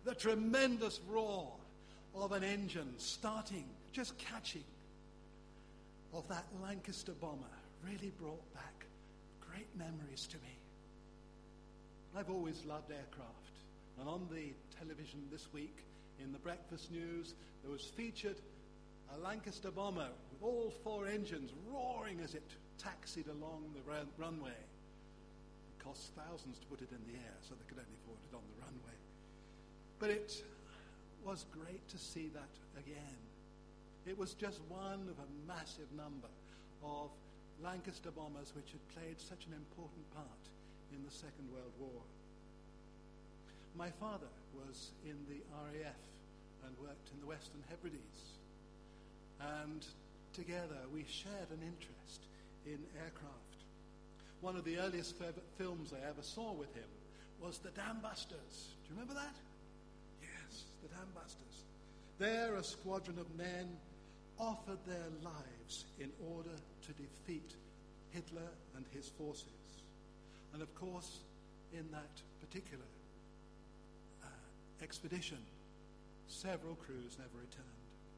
the tremendous roar of an engine starting, just catching, of that Lancaster bomber really brought back great memories to me. I've always loved aircraft, and on the television this week, in the breakfast news, there was featured a Lancaster bomber with all four engines roaring as it taxied along the runway. It cost thousands to put it in the air, so they could only afford it on the runway. But it was great to see that again. It was just one of a massive number of Lancaster bombers which had played such an important part in the Second World War. My father was in the RAF and worked in the Western Hebrides. And together we shared an interest in aircraft. One of the earliest films I ever saw with him was The Dam Busters. Do you remember that? Yes, The Dam Busters. There a squadron of men offered their lives in order to defeat Hitler and his forces. And of course, in that particular expedition, several crews never returned.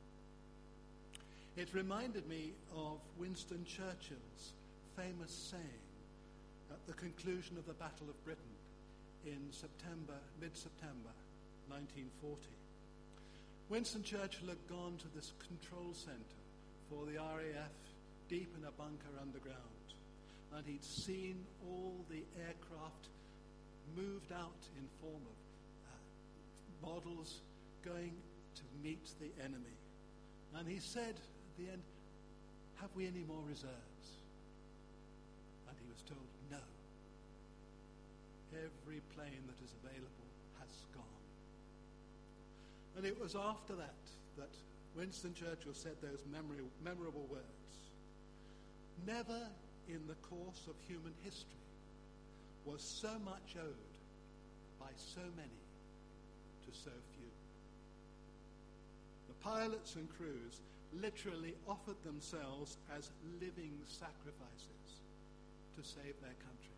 It reminded me of Winston Churchill's famous saying at the conclusion of the Battle of Britain in mid-September 1940. Winston Churchill had gone to this control center for the RAF deep in a bunker underground, and he'd seen all the aircraft moved out in form of models going to meet the enemy. And he said at the end, "Have we any more reserves?" And he was told, "No. Every plane that is available has gone." And it was after that Winston Churchill said those memorable words. Never in the course of human history was so much owed by so many to so few. The pilots and crews literally offered themselves as living sacrifices to save their country.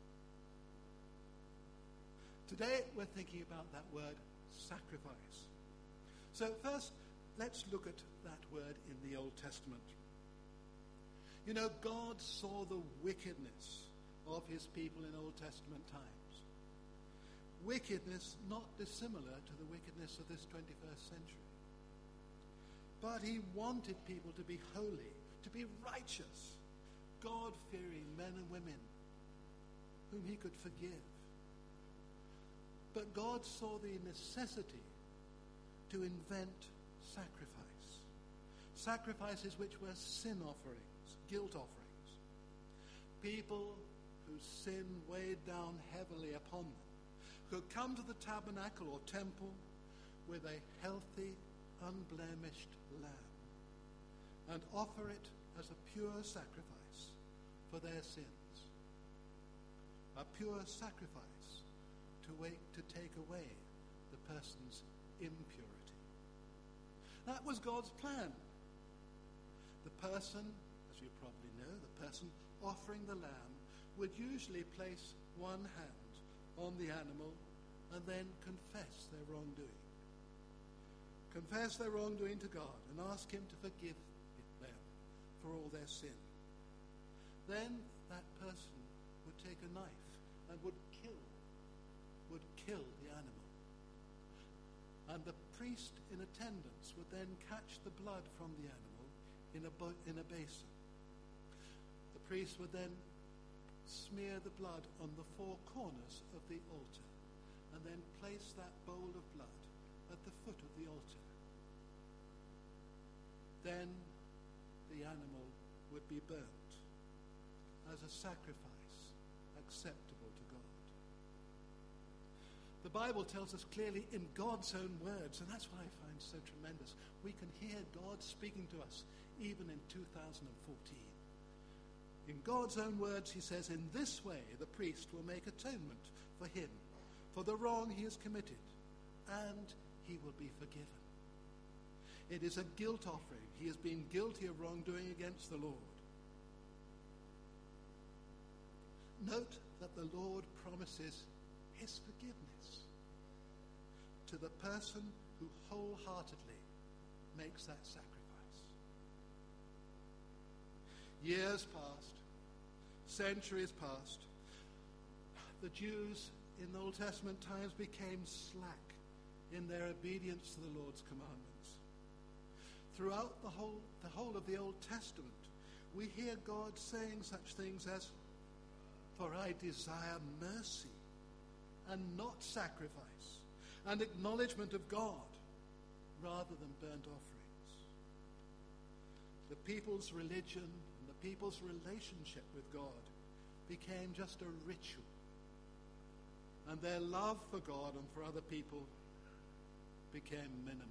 Today we're thinking about that word sacrifice. So first, let's look at that word in the Old Testament. You know, God saw the wickedness of his people in Old Testament times. Wickedness not dissimilar to the wickedness of this 21st century. But he wanted people to be holy, to be righteous, God-fearing men and women whom he could forgive. But God saw the necessity to invent sacrifices which were sin offerings, guilt offerings. People whose sin weighed down heavily upon them could come to the tabernacle or temple with a healthy, unblemished lamb and offer it as a pure sacrifice for their sins. A pure sacrifice to take away the person's impurity. That was God's plan. The person, as you probably know, the person offering the lamb would usually place one hand on the animal and then confess their wrongdoing. Confess their wrongdoing to God and ask him to forgive them for all their sin. Then that person would take a knife and would kill the animal. And the priest in attendance would then catch the blood from the animal in a basin. The priest would then smear the blood on the four corners of the altar and then place that bowl of blood at the foot of the altar. Then the animal would be burnt as a sacrifice acceptable to God. The Bible tells us clearly in God's own words, and that's what I find so tremendous. We can hear God speaking to us even in 2014. In God's own words, he says, "In this way the priest will make atonement for him, for the wrong he has committed, and he will be forgiven." It is a guilt offering. He has been guilty of wrongdoing against the Lord. Note that the Lord promises his forgiveness to the person who wholeheartedly makes that sacrifice. Years passed, centuries passed. The Jews in the Old Testament times became slack in their obedience to the Lord's commandments. Throughout the whole of the Old Testament, we hear God saying such things as, "For I desire mercy and not sacrifice, and acknowledgement of God rather than burnt offerings." The people's religion and the people's relationship with God became just a ritual, and their love for God and for other people became minimal.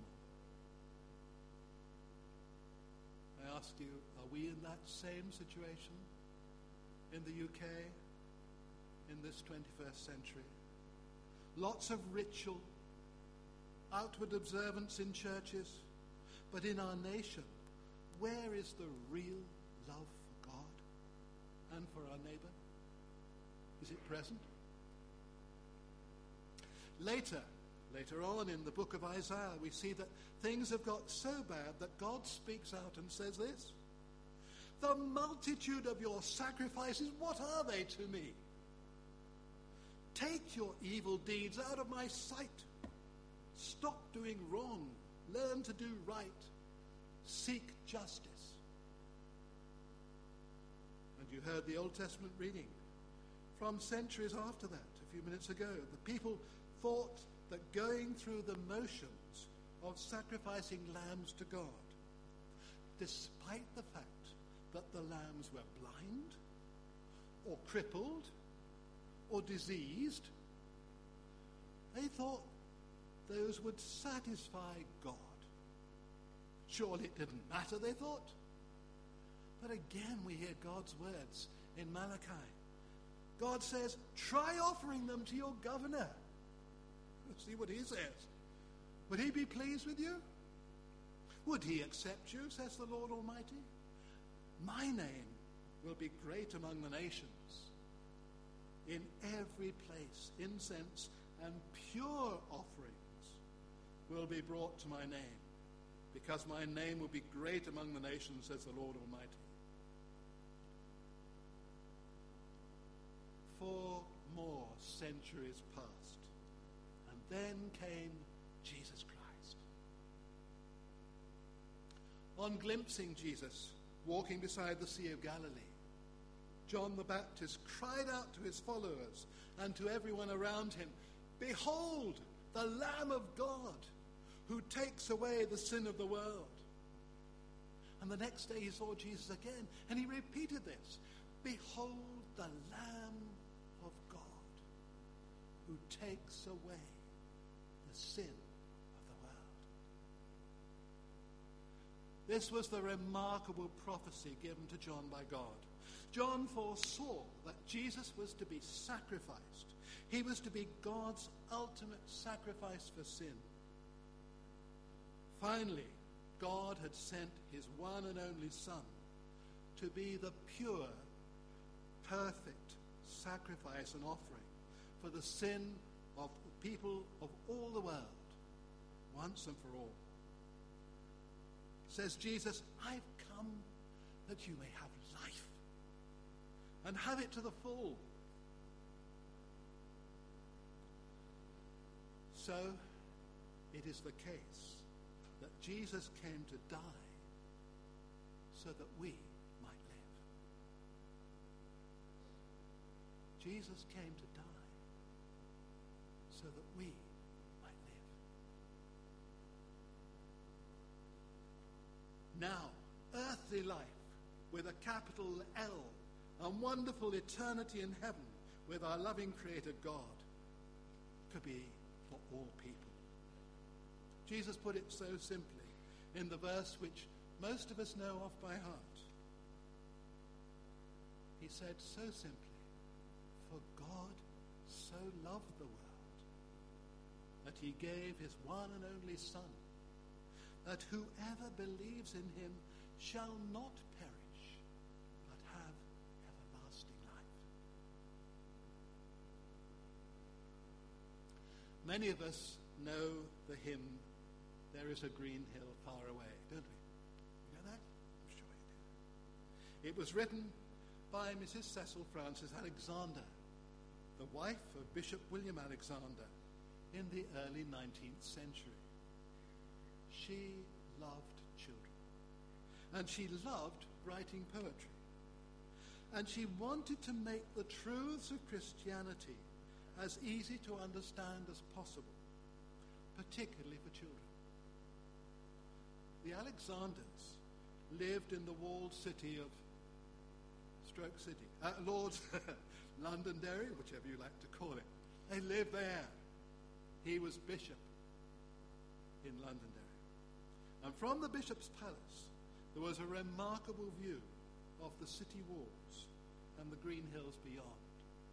I ask you, are we in that same situation in the UK in this 21st century? Lots of ritual, outward observance in churches, but in our nation, where is the real love for God and for our neighbor? Is it present? Later on in the book of Isaiah, we see that things have got so bad that God speaks out and says this: "The multitude of your sacrifices, what are they to me? Take your evil deeds out of my sight. Stop doing wrong. Learn to do right. Seek justice." And you heard the Old Testament reading from centuries after that, a few minutes ago. The people thought that going through the motions of sacrificing lambs to God, despite the fact that the lambs were blind or crippled or diseased, they thought those would satisfy God. Surely it didn't matter, they thought. But again we hear God's words in Malachi. God says, "Try offering them to your governor." See what he says. Would he be pleased with you? Would he accept you, says the Lord Almighty? "My name will be great among the nations. In every place, incense and pure offerings will be brought to my name, because my name will be great among the nations, says the Lord Almighty." 4 more centuries passed, and then came Jesus Christ. On glimpsing Jesus walking beside the Sea of Galilee, John the Baptist cried out to his followers and to everyone around him, "Behold, the Lamb of God who takes away the sin of the world." And the next day he saw Jesus again, and he repeated this, "Behold, the Lamb of God who takes away the sin of the world." This was the remarkable prophecy given to John by God. John foresaw that Jesus was to be sacrificed. He was to be God's ultimate sacrifice for sin. Finally, God had sent his one and only Son to be the pure, perfect sacrifice and offering for the sin of the people of all the world, once and for all. Says Jesus, "I've come that you may have life and have it to the full." So it is the case that Jesus came to die so that we might live. Jesus came to die so that we might live. Now, earthly life with a capital L and wonderful eternity in heaven with our loving Creator God could be for all people. Jesus put it so simply in the verse which most of us know off by heart. He said so simply, "For God so loved the world that he gave his one and only Son, that whoever believes in him shall not perish, but have everlasting life." Many of us know the hymn, There is a Green Hill Far Away, don't we? You know that? I'm sure you do. It was written by Mrs. Cecil Frances Alexander, the wife of Bishop William Alexander, in the early 19th century. She loved children, and she loved writing poetry, and she wanted to make the truths of Christianity as easy to understand as possible, particularly for children. The Alexanders lived in the walled city of Londonderry, whichever you like to call it. They lived there. He was bishop in Londonderry. And from the bishop's palace, there was a remarkable view of the city walls and the green hills beyond.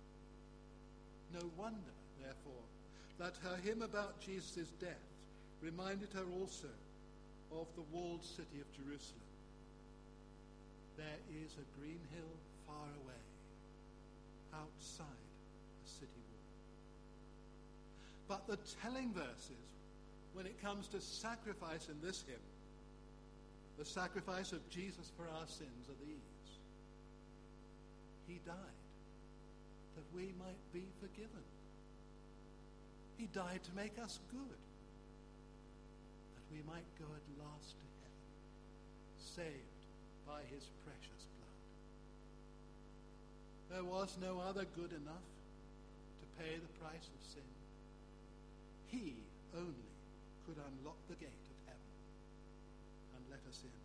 No wonder, therefore, that her hymn about Jesus' death reminded her also of the walled city of Jerusalem. There is a green hill far away, outside a city wall. But the telling verses, when it comes to sacrifice in this hymn, the sacrifice of Jesus for our sins, are these. He died that we might be forgiven. He died to make us good, that we might go at last to heaven, saved by his precious blood. There was no other good enough to pay the price of sin. He only could unlock the gate of heaven and let us in.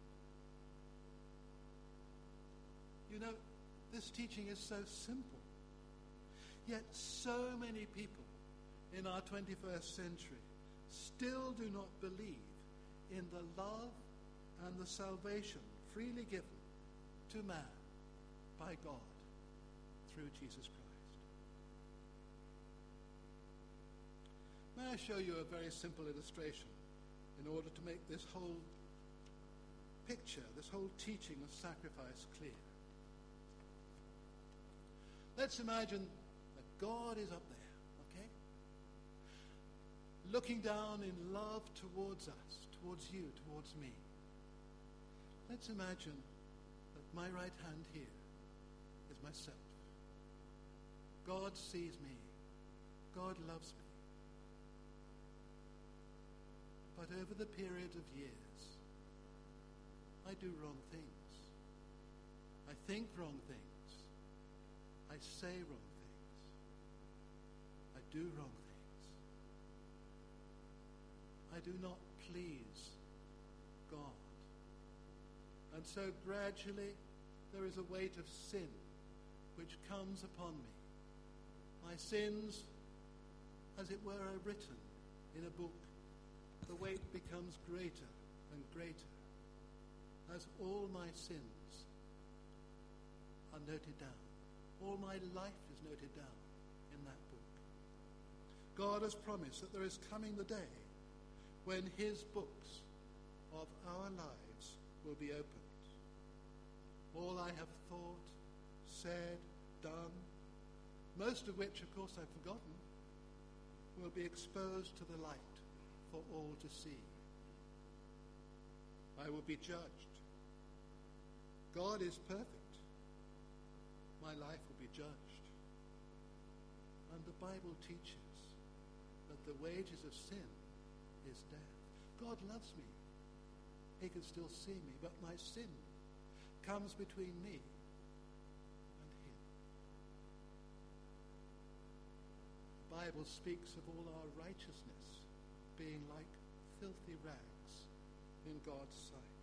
You know, this teaching is so simple, yet so many people in our 21st century still do not believe in the love and the salvation freely given to man by God through Jesus Christ. May I show you a very simple illustration in order to make this whole picture, this whole teaching of sacrifice clear. Let's imagine that God is up there, okay? Looking down in love towards us, towards you, towards me. Let's imagine that my right hand here is myself. God sees me. God loves me. But over the period of years, I do wrong things. I think wrong things. I say wrong things. I do wrong things. I do not please God. And so gradually there is a weight of sin which comes upon me. My sins, as it were, are written in a book. The weight becomes greater and greater as all my sins are noted down. All my life is noted down in that book. God has promised that there is coming the day when his books of our lives will be opened. All I have thought, said, done, most of which, of course, I've forgotten, will be exposed to the light for all to see. I will be judged. God is perfect. My life will be judged. And the Bible teaches that the wages of sin is death. God loves me. He can still see me, but my sin comes between me and him. The Bible speaks of all our righteousness being like filthy rags in God's sight.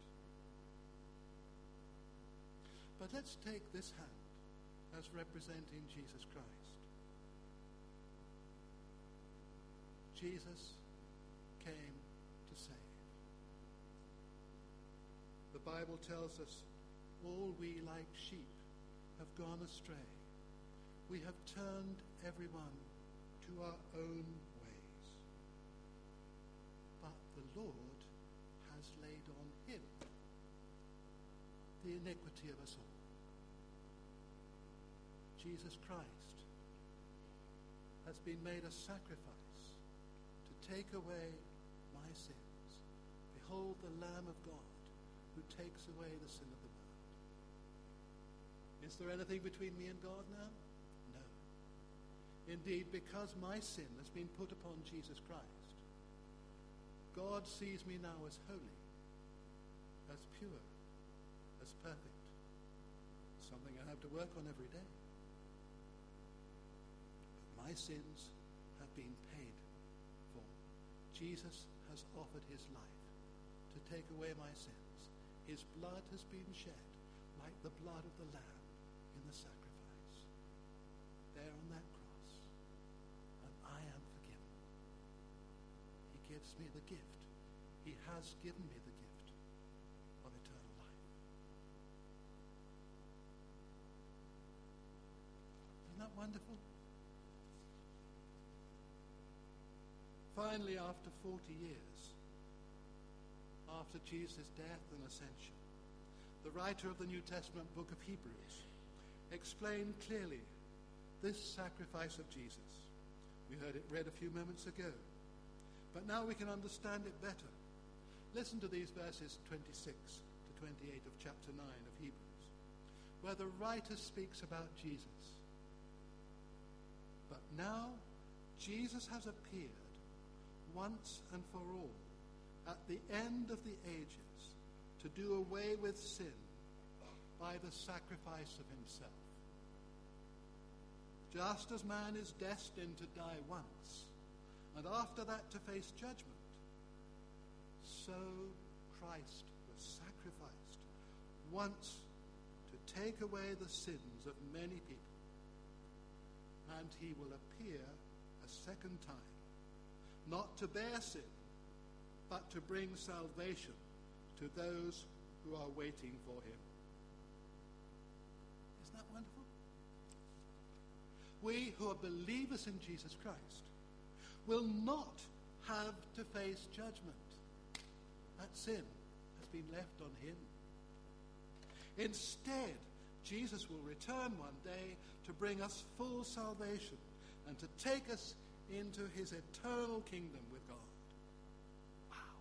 But let's take this hand as representing Jesus Christ. Jesus came to save. The Bible tells us all we like sheep have gone astray. We have turned everyone to our own ways. But the Lord has laid on him the iniquity of us all. Jesus Christ has been made a sacrifice to take away my sins. Behold the Lamb of God who takes away the sin of the world. Is there anything between me and God now? No. Indeed, because my sin has been put upon Jesus Christ, God sees me now as holy, as pure, as perfect. Something I have to work on every day. But my sins have been paid for. Jesus has offered his life to take away my sins. His blood has been shed like the blood of the Lamb in the sacrifice. There on that cross. And I am forgiven. He gives me the gift. He has given me the gift of eternal life. Isn't that wonderful? Finally, after 40 years, after Jesus' death and ascension, the writer of the New Testament book of Hebrews explained clearly this sacrifice of Jesus. We heard it read a few moments ago, but now we can understand it better. Listen to these verses 26 to 28 of chapter 9 of Hebrews, where the writer speaks about Jesus. But now Jesus has appeared once and for all at the end of the ages to do away with sin by the sacrifice of himself. Just as man is destined to die once, and after that to face judgment, so Christ was sacrificed once to take away the sins of many people, and he will appear a second time, not to bear sin, but to bring salvation to those who are waiting for him. Isn't that wonderful? We who are believers in Jesus Christ will not have to face judgment. That sin has been left on him. Instead, Jesus will return one day to bring us full salvation and to take us into his eternal kingdom with God. Wow.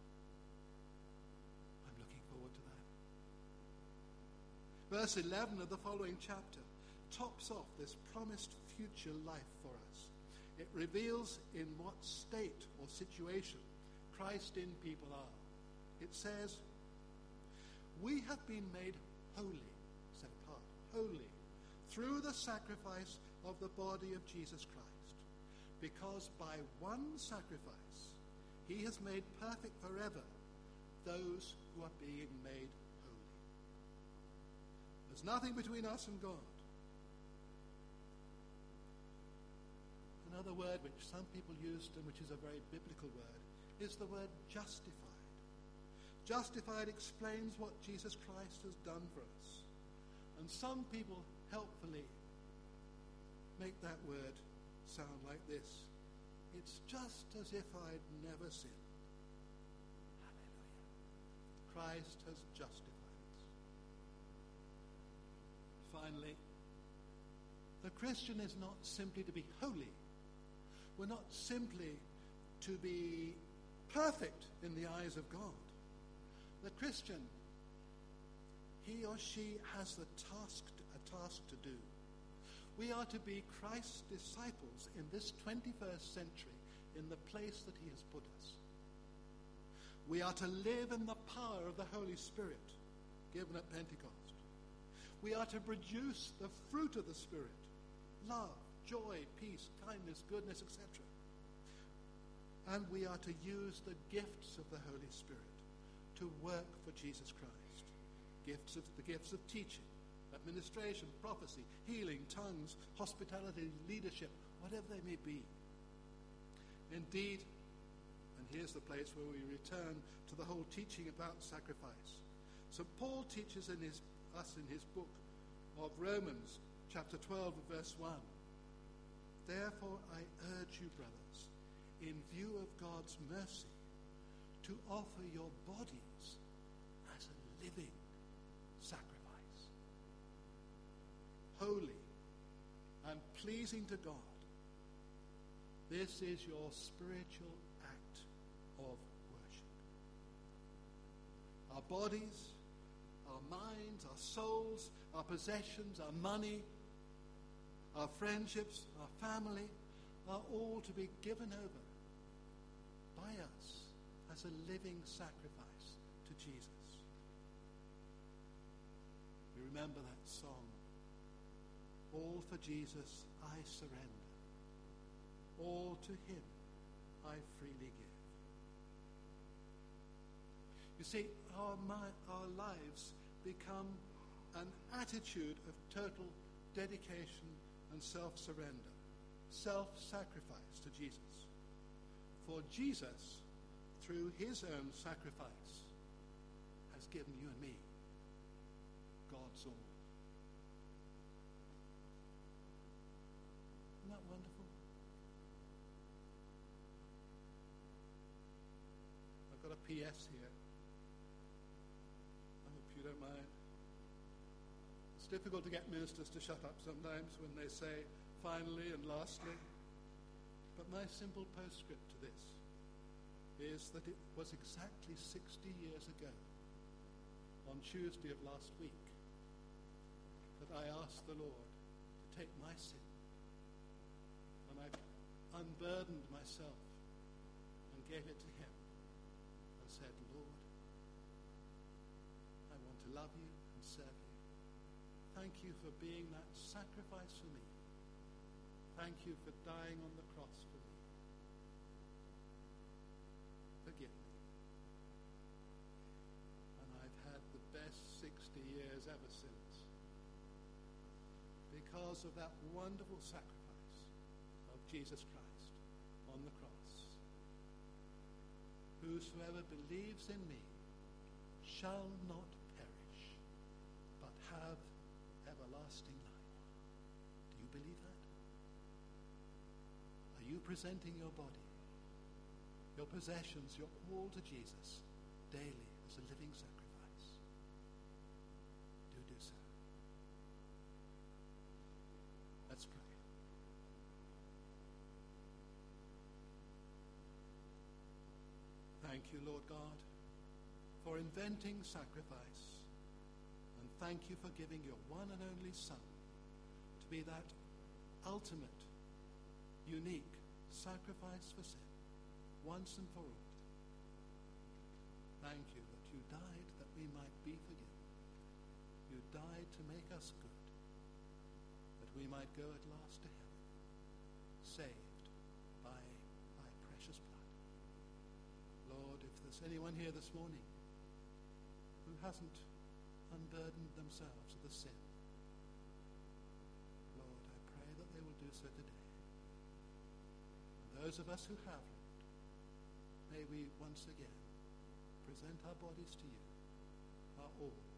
I'm looking forward to that. Verse 11 of the following chapter tops off this promised future life for us. It reveals in what state or situation Christ in people are. It says, we have been made holy, set apart, holy, through the sacrifice of the body of Jesus Christ, because by one sacrifice he has made perfect forever those who are being made holy. There's nothing between us and God. Another word which some people used and which is a very biblical word is the word justified. Justified explains what Jesus Christ has done for us. And some people helpfully make that word sound like this. It's just as if I'd never sinned. Hallelujah. Christ has justified us. Finally, the Christian is not simply to be holy. We're not simply to be perfect in the eyes of God. The Christian, he or she has a task to do. We are to be Christ's disciples in this 21st century in the place that he has put us. We are to live in the power of the Holy Spirit given at Pentecost. We are to produce the fruit of the Spirit: love, joy, peace, kindness, goodness, etc. And we are to use the gifts of the Holy Spirit to work for Jesus Christ. The gifts of teaching, administration, prophecy, healing, tongues, hospitality, leadership, whatever they may be. Indeed, and here's the place where we return to the whole teaching about sacrifice. So Paul teaches us in his book of Romans, chapter 12, verse 1. Therefore I urge you, brothers, in view of God's mercy, to offer your bodies as a living sacrifice, holy and pleasing to God. This is your spiritual of worship. Our bodies, our minds, our souls, our possessions, our money, our friendships, our family are all to be given over by us as a living sacrifice to Jesus. We remember that song, "All for Jesus I surrender, all to him I freely give." You see, our lives become an attitude of total dedication and self-surrender, self-sacrifice to Jesus. For Jesus, through his own sacrifice, has given you and me God's all. Isn't that wonderful? I've got a PS here. I hope you don't mind. It's difficult to get ministers to shut up sometimes when they say finally and lastly. But my simple postscript to this is that it was exactly 60 years ago, on Tuesday of last week, that I asked the Lord to take my sin. And I unburdened myself and gave it to him and said, "Lord, I want to love you and serve you. Thank you for being that sacrifice for me. Thank you for dying on the cross for me. Forgive me." And I've had the best 60 years ever since, because of that wonderful sacrifice of Jesus Christ on the cross. "Whosoever believes in me shall not perish, but have everlasting life." Do you believe that? Are you presenting your body, your possessions, your all to Jesus daily as a living sacrifice? Do so. Let's pray. Thank you, Lord God, for inventing sacrifice, and thank you for giving your one and only Son to be that ultimate, unique sacrifice for sin, once and for all. Thank you that you died that we might be forgiven. You died to make us good, that we might go at last to heaven, saved by thy precious blood. Lord, if there's anyone here this morning who hasn't unburdened themselves of the sin, Lord, I pray that they will do so today. And those of us who have, Lord, may we once again present our bodies to you, our all,